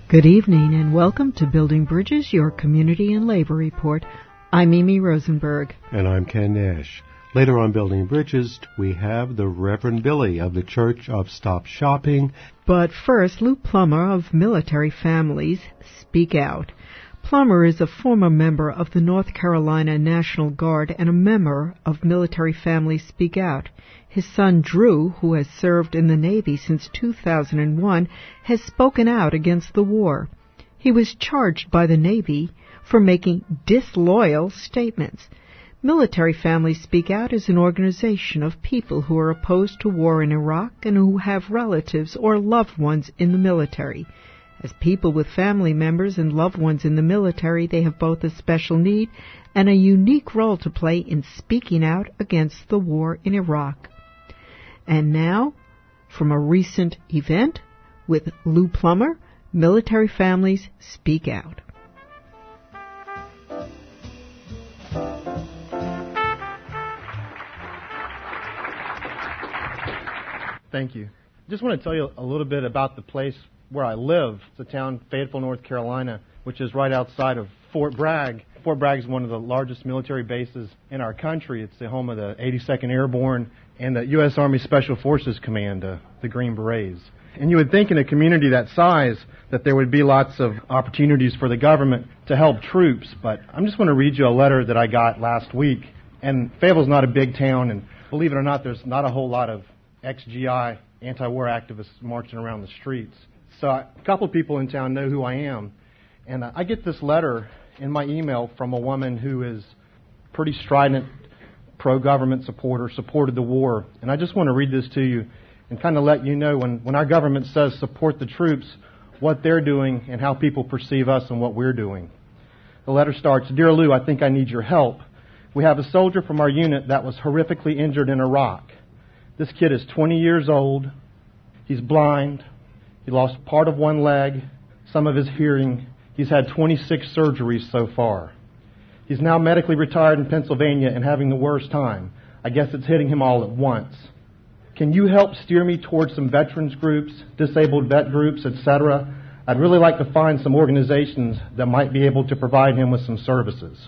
Good evening and welcome to Building Bridges, your community and labor report. I'm Mimi Rosenberg. And I'm Ken Nash. Later on Building Bridges, we have the Reverend Billy of the Church of Stop Shopping. But first, Lou Plummer of Military Families Speak Out. Plummer is a former member of the North Carolina National Guard and a member of Military Families Speak Out. His son Drew, who has served in the Navy since 2001, has spoken out against the war. He was charged by the Navy for making disloyal statements. Military Families Speak Out is an organization of people who are opposed to war in Iraq and who have relatives or loved ones in the military. As people with family members and loved ones in the military, they have both a special need and a unique role to play in speaking out against the war in Iraq. And now, from a recent event with Lou Plummer, Military Families Speak Out. Thank you. Just want to tell you a little bit about the place where I live. It's a town, Fayetteville, North Carolina, which is right outside of Fort Bragg. Fort Bragg is one of the largest military bases in our country. It's the home of the 82nd Airborne and the U.S. Army Special Forces Command, the Green Berets. And you would think in a community that size that there would be lots of opportunities for the government to help troops, but I'm just going to read you a letter that I got last week. And Fayetteville's not a big town, and believe it or not, there's not a whole lot of ex-GI anti-war activists marching around the streets. So a couple of people in town know who I am, and I get this letter in my email from a woman who is pretty strident pro-government supporter, supported the war. And I just want to read this to you and kind of let you know when our government says support the troops, what they're doing and how people perceive us and what we're doing. The letter starts, "Dear Lou, I think I need your help. We have a soldier from our unit that was horrifically injured in Iraq. This kid is 20 years old. He's blind. He lost part of one leg, some of his hearing. He's had 26 surgeries so far. He's now medically retired in Pennsylvania and having the worst time. I guess it's hitting him all at once. Can you help steer me towards some veterans groups, disabled vet groups, etc.? I'd really like to find some organizations that might be able to provide him with some services."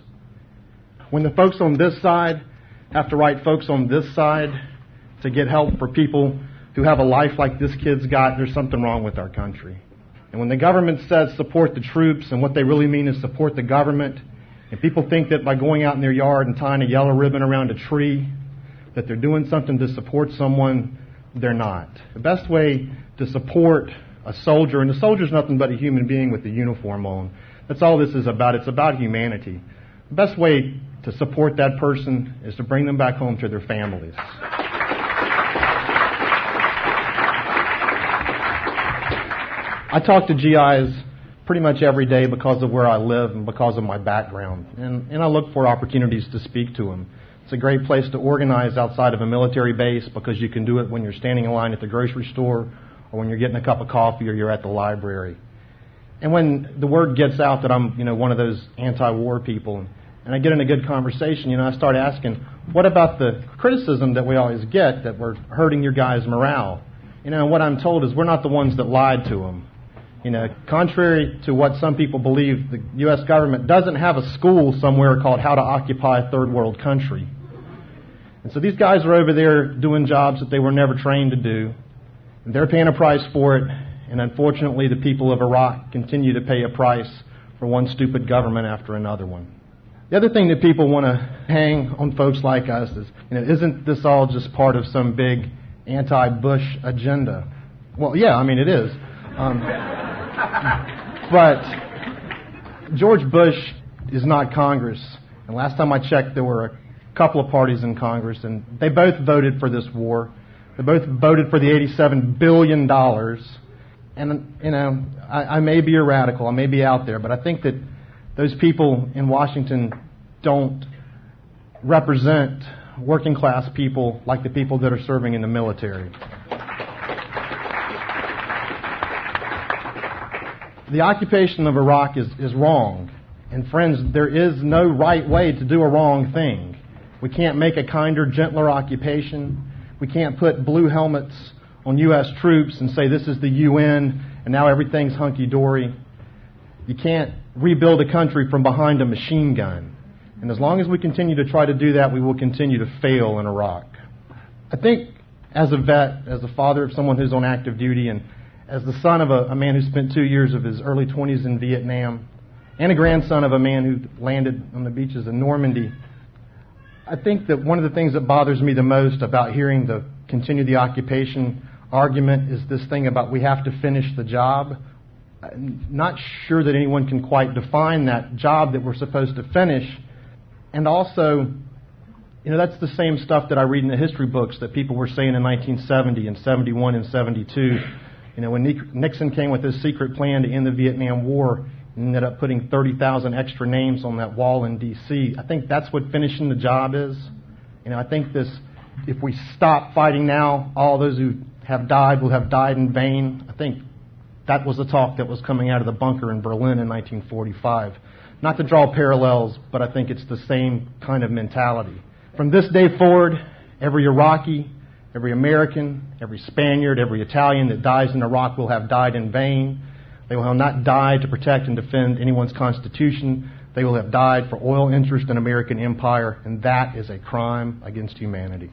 When the folks on this side have to write folks on this side to get help for people who have a life like this kid's got, there's something wrong with our country. And when the government says support the troops, and what they really mean is support the government, and people think that by going out in their yard and tying a yellow ribbon around a tree, that they're doing something to support someone, they're not. The best way to support a soldier, and a soldier's nothing but a human being with a uniform on. That's all this is about. It's about humanity. The best way to support that person is to bring them back home to their families. I talk to GIs pretty much every day because of where I live and because of my background. And I look for opportunities to speak to them. It's a great place to organize outside of a military base because you can do it when you're standing in line at the grocery store or when you're getting a cup of coffee or you're at the library. And when the word gets out that I'm, one of those anti-war people, and I get in a good conversation, I start asking, what about the criticism that we always get that we're hurting your guys' morale? What I'm told is we're not the ones that lied to them. Contrary to what some people believe, the U.S. government doesn't have a school somewhere called How to Occupy a Third World Country. And so these guys are over there doing jobs that they were never trained to do. And they're paying a price for it. And unfortunately, the people of Iraq continue to pay a price for one stupid government after another one. The other thing that people want to hang on folks like us is, isn't this all just part of some big anti-Bush agenda? Well, yeah, it is. But George Bush is not Congress. And last time I checked, there were a couple of parties in Congress, and they both voted for this war. They both voted for the $87 billion. And, I may be a radical, I may be out there, but I think that those people in Washington don't represent working class people like the people that are serving in the military. The occupation of Iraq is wrong. And friends, there is no right way to do a wrong thing. We can't make a kinder, gentler occupation. We can't put blue helmets on U.S. troops and say this is the UN and now everything's hunky-dory. You can't rebuild a country from behind a machine gun. And as long as we continue to try to do that, we will continue to fail in Iraq. I think as a vet, as the father of someone who's on active duty, and as the son of a man who spent 2 years of his early 20s in Vietnam, and a grandson of a man who landed on the beaches in Normandy, I think that one of the things that bothers me the most about hearing the continue the occupation argument is this thing about we have to finish the job. I'm not sure that anyone can quite define that job that we're supposed to finish. And also, that's the same stuff that I read in the history books that people were saying in 1970 and 71 and 72. When Nixon came with his secret plan to end the Vietnam War, ended up putting 30,000 extra names on that wall in D.C. I think that's what finishing the job is. I think if we stop fighting now, all those who have died will have died in vain. I think that was the talk that was coming out of the bunker in Berlin in 1945. Not to draw parallels, but I think it's the same kind of mentality. From this day forward, every Iraqi, every American, every Spaniard, every Italian that dies in Iraq will have died in vain. They will have not died to protect and defend anyone's constitution. They will have died for oil interest in American empire, and that is a crime against humanity.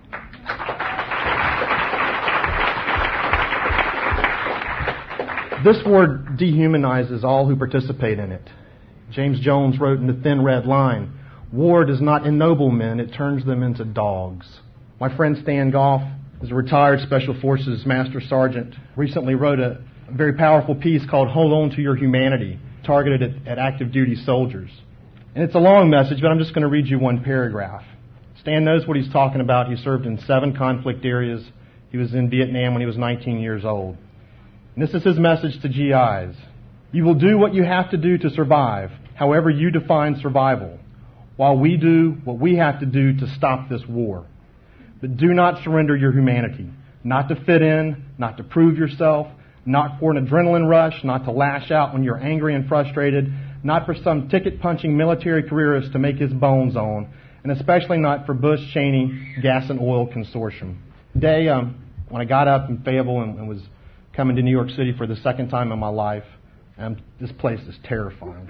This war dehumanizes all who participate in it. James Jones wrote in The Thin Red Line, "War does not ennoble men, it turns them into dogs." My friend Stan Goff is a retired Special Forces Master Sergeant, recently wrote a very powerful piece called Hold On to Your Humanity, targeted at active duty soldiers. And it's a long message, but I'm just going to read you one paragraph. Stan knows what he's talking about. He served in 7 conflict areas. He was in Vietnam when he was 19 years old. And this is his message to GIs. You will do what you have to do to survive, however you define survival, while we do what we have to do to stop this war. But do not surrender your humanity, not to fit in, not to prove yourself, not for an adrenaline rush, not to lash out when you're angry and frustrated, not for some ticket-punching military careerist to make his bones on, and especially not for Bush-Cheney Gas and Oil Consortium. Today, when I got up in Fayetteville and was coming to New York City for the second time in my life, this place is terrifying.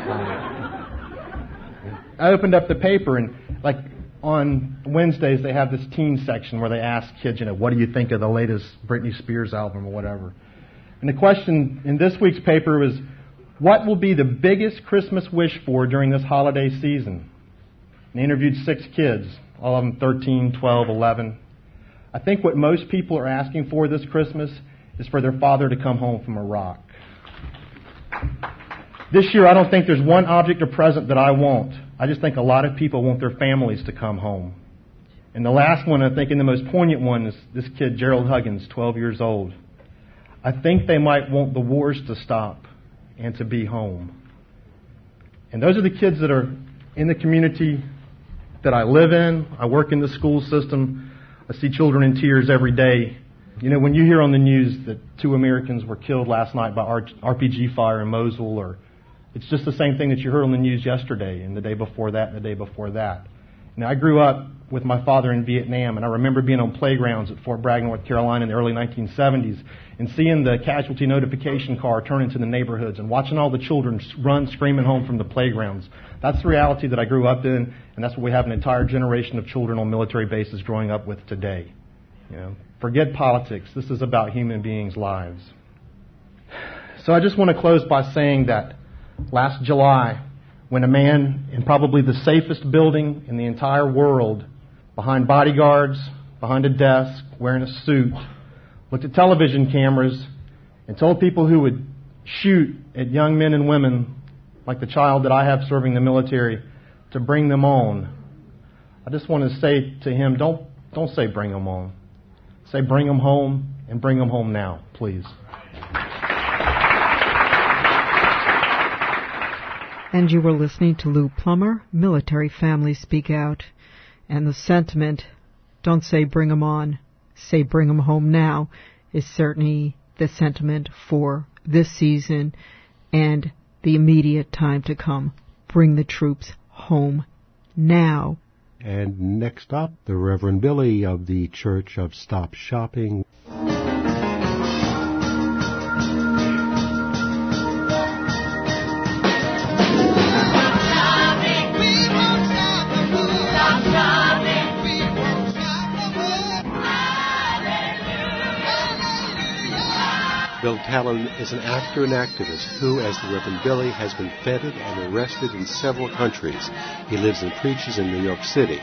I opened up the paper, and on Wednesdays they have this teen section where they ask kids, what do you think of the latest Britney Spears album or whatever. And the question in this week's paper was, what will be the biggest Christmas wish for during this holiday season? And they interviewed 6 kids, all of them 13, 12, 11. I think what most people are asking for this Christmas is for their father to come home from Iraq. This year, I don't think there's one object or present that I want. I just think a lot of people want their families to come home. And the last one, I think, and the most poignant one, is this kid, Gerald Huggins, 12 years old. I think they might want the wars to stop and to be home. And those are the kids that are in the community that I live in. I work in the school system. I see children in tears every day. When you hear on the news that 2 Americans were killed last night by RPG fire in Mosul, or it's just the same thing that you heard on the news yesterday and the day before that and the day before that. I grew up with my father in Vietnam, and I remember being on playgrounds at Fort Bragg, North Carolina in the early 1970s and seeing the casualty notification car turn into the neighborhoods and watching all the children run screaming home from the playgrounds. That's the reality that I grew up in, and that's what we have an entire generation of children on military bases growing up with today. Forget politics. This is about human beings' lives. So I just want to close by saying that last July, when a man in probably the safest building in the entire world, behind bodyguards, behind a desk, wearing a suit, looked at television cameras and told people who would shoot at young men and women, like the child that I have serving the military, to bring them on. I just want to say to him, don't say bring them on. Say bring them home, and bring them home now, please. And you were listening to Lou Plummer, Military Families Speak Out. And the sentiment, don't say bring 'em on, say bring 'em home now, is certainly the sentiment for this season and the immediate time to come. Bring the troops home now. And next up, the Reverend Billy of the Church of Stop Shopping. Bill Talon is an actor and activist who, as the Reverend Billy, has been feted and arrested in several countries. He lives and preaches in New York City.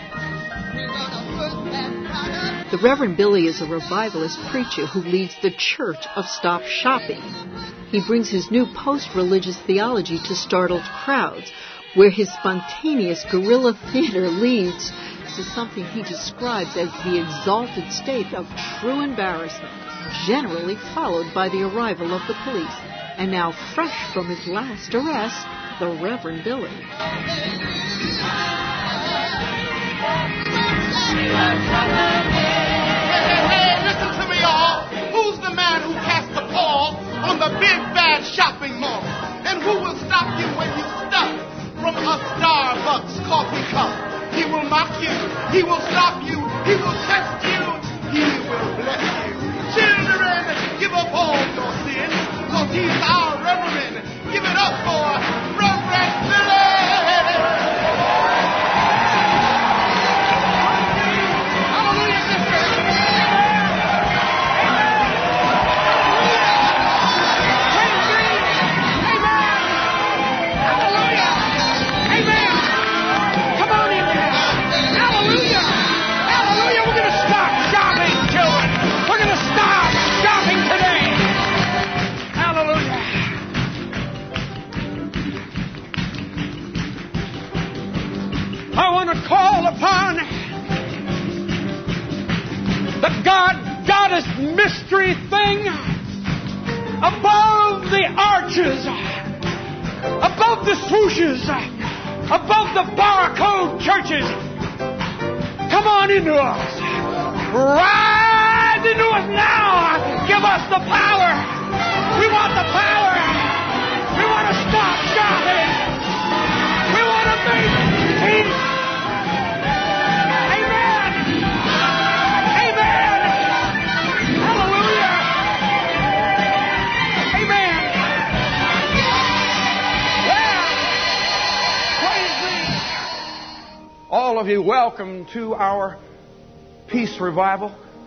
The Reverend Billy is a revivalist preacher who leads the Church of Stop Shopping. He brings his new post-religious theology to startled crowds, where his spontaneous guerrilla theater leads to something he describes as the exalted state of true embarrassment, generally followed by the arrival of the police. And now, fresh from his last arrest, the Reverend Billy. Hey, listen to me, all. Who's the man who cast the pall on the big bad shopping mall? And who will stop you when you stuck from a Starbucks coffee cup? He will mock you. He will stop you. He will test you. He will bless you. Children, give up all your sins, because he's our Reverend. Give it up for Reverend Billy. Call upon the God-Goddess mystery thing above the arches, above the swooshes, above the barcode churches. Come on into us. Rise into us now. Give us the power. We want the power. We want to stop shopping. We want to make peace. All of you, welcome to our Peace Revival.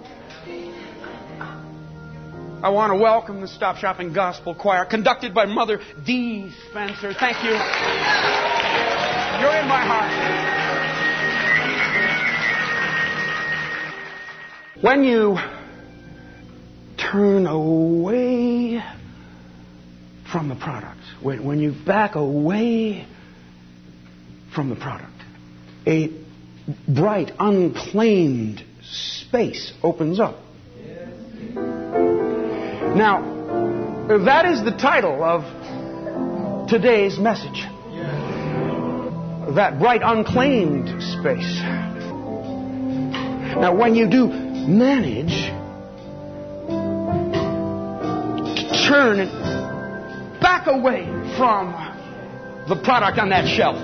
I want to welcome the Stop Shopping Gospel Choir, conducted by Mother Dee Spencer. Thank you. You're in my heart. When you turn away from the product, when you back away from the product, a bright, unclaimed space opens up. Now, that is the title of today's message. That bright, unclaimed space. Now, when you do manage to turn and back away from the product on that shelf,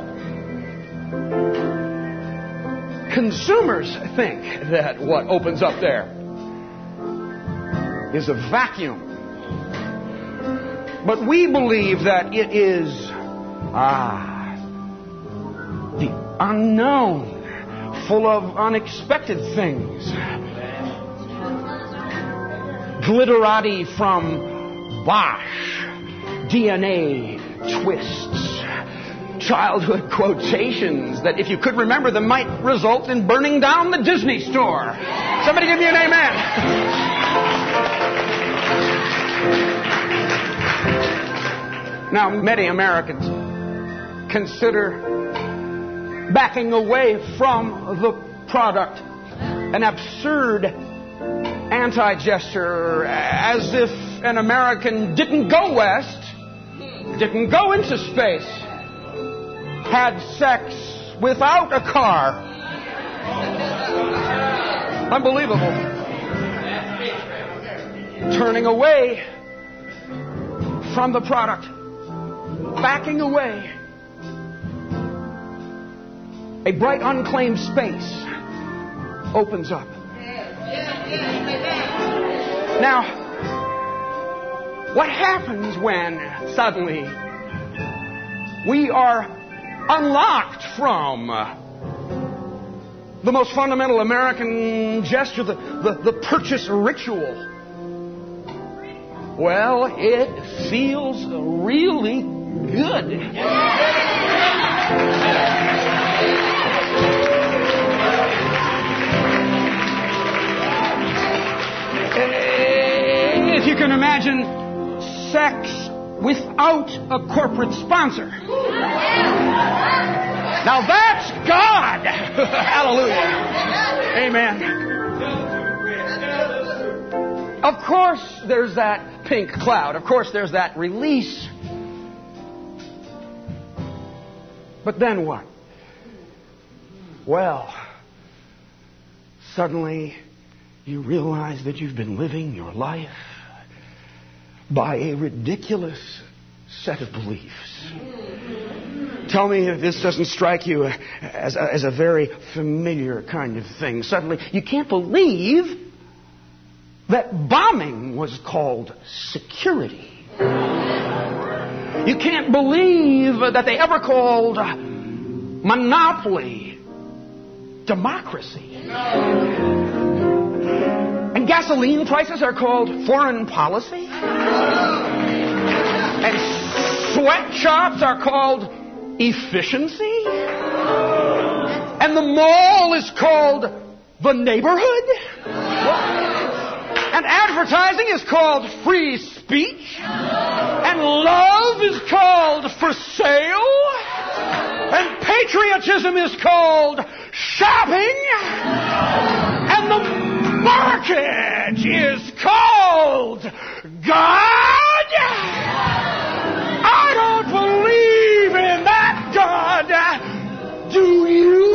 consumers think that what opens up there is a vacuum. But we believe that it is the unknown, full of unexpected things. Glitterati from Bosch, DNA twists, childhood quotations that, if you could remember them, might result in burning down the Disney store. Somebody give me an amen. Now, many Americans consider backing away from the product an absurd anti-gesture, as if an American didn't go west, didn't go into space, had sex without a car. Unbelievable. Turning away from the product, backing away, a bright unclaimed space opens up. Now, what happens when suddenly we are unlocked from the most fundamental American gesture, the purchase ritual? Well, it feels really good. If you can imagine sex without a corporate sponsor. Now that's God. Hallelujah. Amen. Of course there's that pink cloud. Of course there's that release. But then what? Well, suddenly you realize that you've been living your life by a ridiculous set of beliefs. Tell me if this doesn't strike you as a very familiar kind of thing. Suddenly, you can't believe that bombing was called security. You can't believe that they ever called monopoly democracy. And gasoline prices are called foreign policy. And sweatshops are called efficiency. And the mall is called the neighborhood. And advertising is called free speech. And love is called for sale. And patriotism is called shopping. And the market is called God. I don't believe in that God. Do you?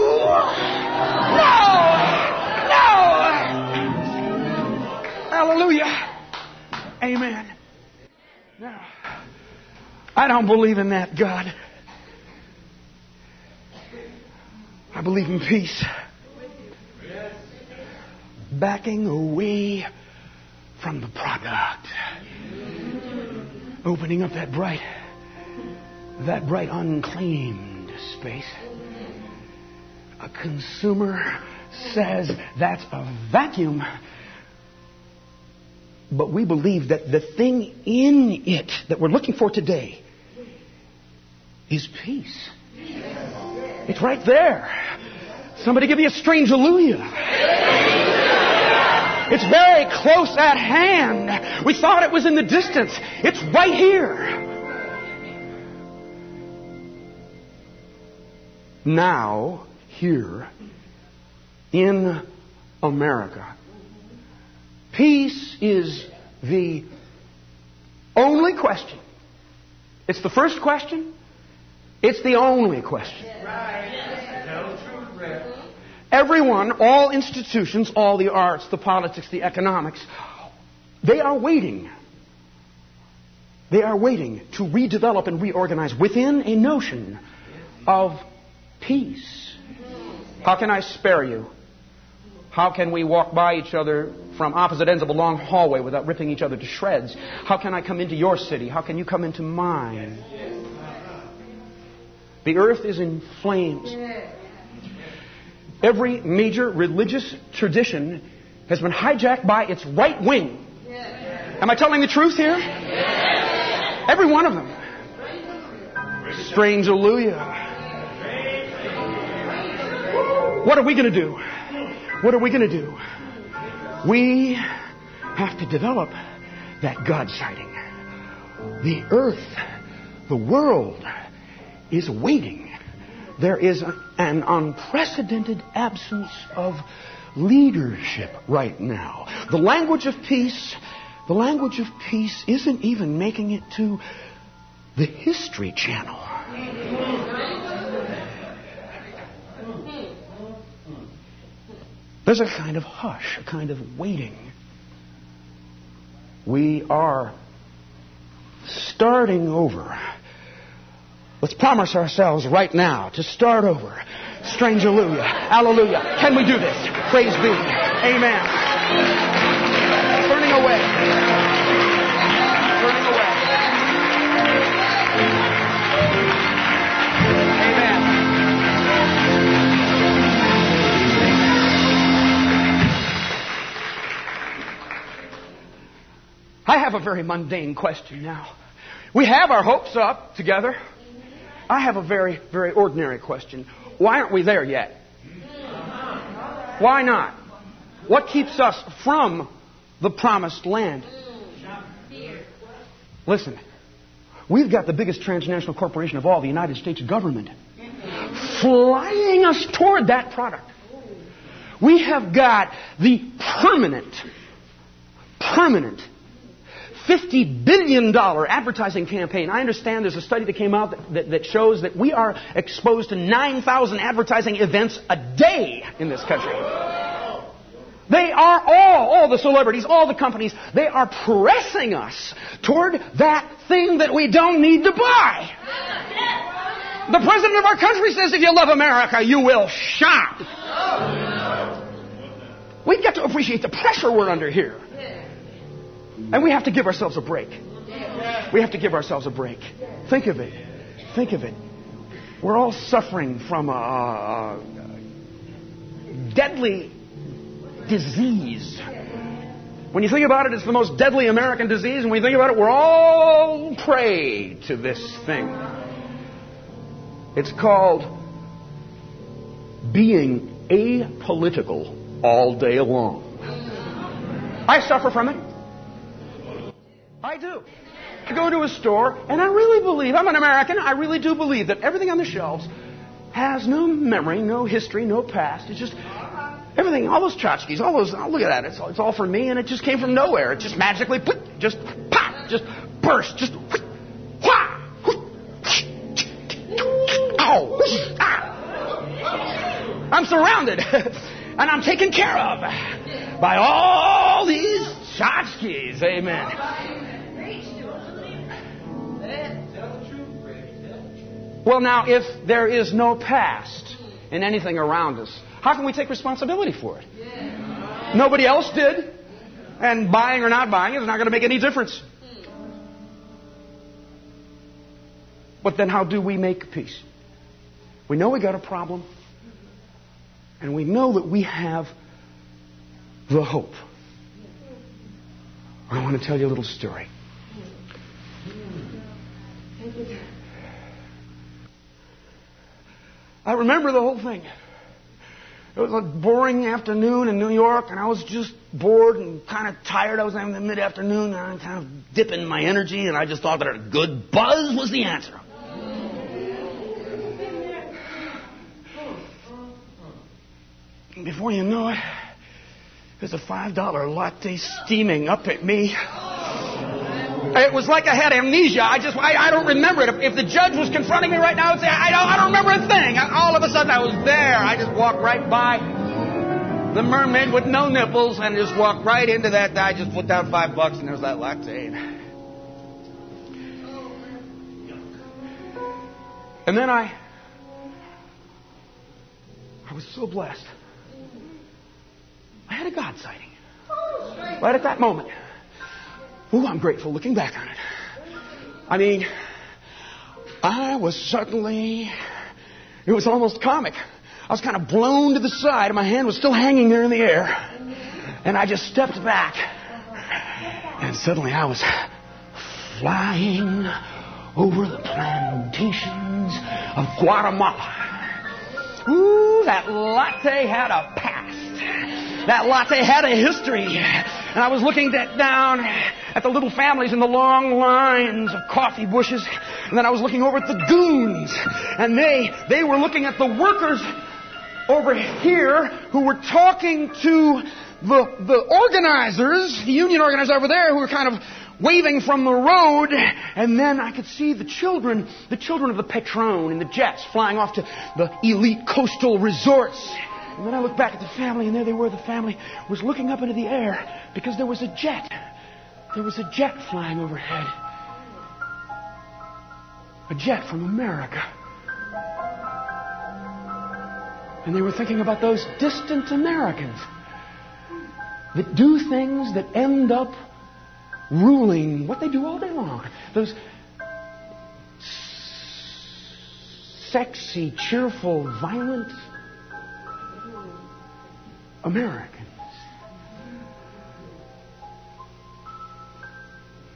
No. Hallelujah. Amen. No. I don't believe in that God. I believe in peace. Backing away from the product. Opening up that bright unclaimed space. A consumer says that's a vacuum. But we believe that the thing in it that we're looking for today is peace. It's right there. Somebody give me a strange hallelujah. It's very close at hand. We thought it was in the distance. It's right here. Now, here in America, peace is the only question. It's the first question. It's the only question. Everyone, all institutions, all the arts, the politics, the economics, they are waiting. They are waiting to redevelop and reorganize within a notion of peace. How can I spare you? How can we walk by each other from opposite ends of a long hallway without ripping each other to shreds? How can I come into your city? How can you come into mine? The earth is in flames. Every major religious tradition has been hijacked by its right wing. Am I telling the truth here? Every one of them. Strange hallelujah. What are we going to do? What are we going to do? We have to develop that God sighting. The earth, the world is waiting. There is an unprecedented absence of leadership right now. The language of peace isn't even making it to the History Channel. There's a kind of hush, a kind of waiting. We are starting over. Let's promise ourselves right now to start over. Strange hallelujah. Hallelujah. Can we do this? Praise be. Amen. Turning away. Turning away. Amen. I have a very mundane question now. We have our hopes up together. I have a very, very ordinary question. Why aren't we there yet? Why not? What keeps us from the promised land? Listen, we've got the biggest transnational corporation of all, the United States government, flying us toward that product. We have got the permanent $50 billion advertising campaign. I understand there's a study that came out that shows that we are exposed to 9,000 advertising events a day in this country. They are all the celebrities, all the companies, they are pressing us toward that thing that we don't need to buy. The president of our country says if you love America, you will shop. We've got to appreciate the pressure we're under here. And we have to give ourselves a break. We have to give ourselves a break. Think of it. Think of it. We're all suffering from a deadly disease. When you think about it, it's the most deadly American disease. And when you think about it, we're all prey to this thing. It's called being apolitical all day long. I suffer from it. I do. I go into a store, and I really believe, I'm an American, I really do believe that everything on the shelves has no memory, no history, no past. It's just everything, all those tchotchkes, all those, oh, look at that, it's all for me, and it just came from nowhere. It just magically, just pop, just burst, just wha, ow, ah. I'm surrounded, and I'm taken care of by all these tchotchkes. Amen. Well, now, if there is no past in anything around us, how can we take responsibility for it? Yeah. Nobody else did. And buying or not buying is not going to make any difference. But then how do we make peace? We know we got a problem. And we know that we have the hope. I want to tell you a little story. I remember the whole thing. It was a boring afternoon in New York, and I was just bored and kind of tired. I was having the mid-afternoon, and I was kind of dipping my energy, and I just thought that a good buzz was the answer. And before you know it, there's a $5 latte steaming up at me. It was like I had amnesia. I don't remember it. If the judge was confronting me right now, I'd say, I don't remember a thing. All of a sudden, I was there. I just walked right by the mermaid with no nipples and just walked right into that. I just put down $5 and there's that latte. And then I was so blessed. I had a God sighting. Right at that moment. Ooh, I'm grateful looking back on it. I mean, I was suddenly, it was almost comic. I was kind of blown to the side, and my hand was still hanging there in the air. And I just stepped back. And suddenly I was flying over the plantations of Guatemala. Ooh, that latte had a past. That latte had a history. And I was looking down at the little families in the long lines of coffee bushes. And then I was looking over at the goons. And they were looking at the workers over here who were talking to the organizers, the union organizers over there who were kind of waving from the road. And then I could see the children of the Patron in the jets flying off to the elite coastal resorts. And then I looked back at the family, and there they were. The family was looking up into the air because there was a jet. There was a jet flying overhead. A jet from America. And they were thinking about those distant Americans that do things that end up ruling what they do all day long. Those sexy, cheerful, violent Americans.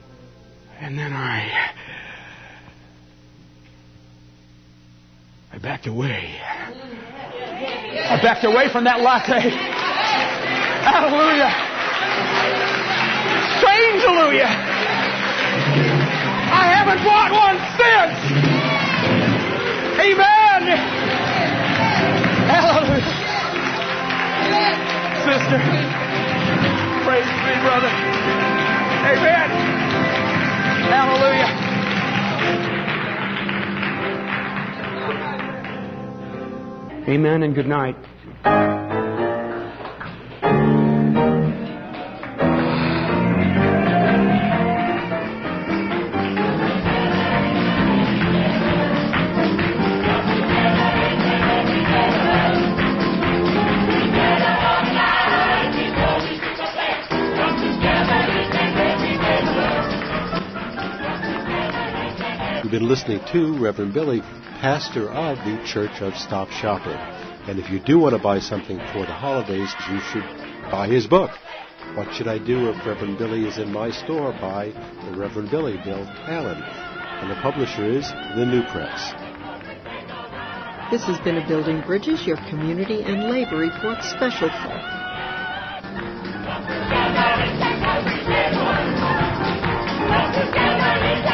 And then I backed away. I backed away from that latte. Hallelujah. Strange hallelujah. I haven't bought one since. Amen. Hallelujah. Sister. Praise be, brother. Amen. Hallelujah. Amen and good night. You've been listening to Reverend Billy, pastor of the Church of Stop Shopping. And if you do want to buy something for the holidays, you should buy his book. What Should I Do If Reverend Billy Is in My Store? By the Reverend Billy, Bill Allen. And the publisher is The New Press. This has been a Building Bridges, your community and labor report special for.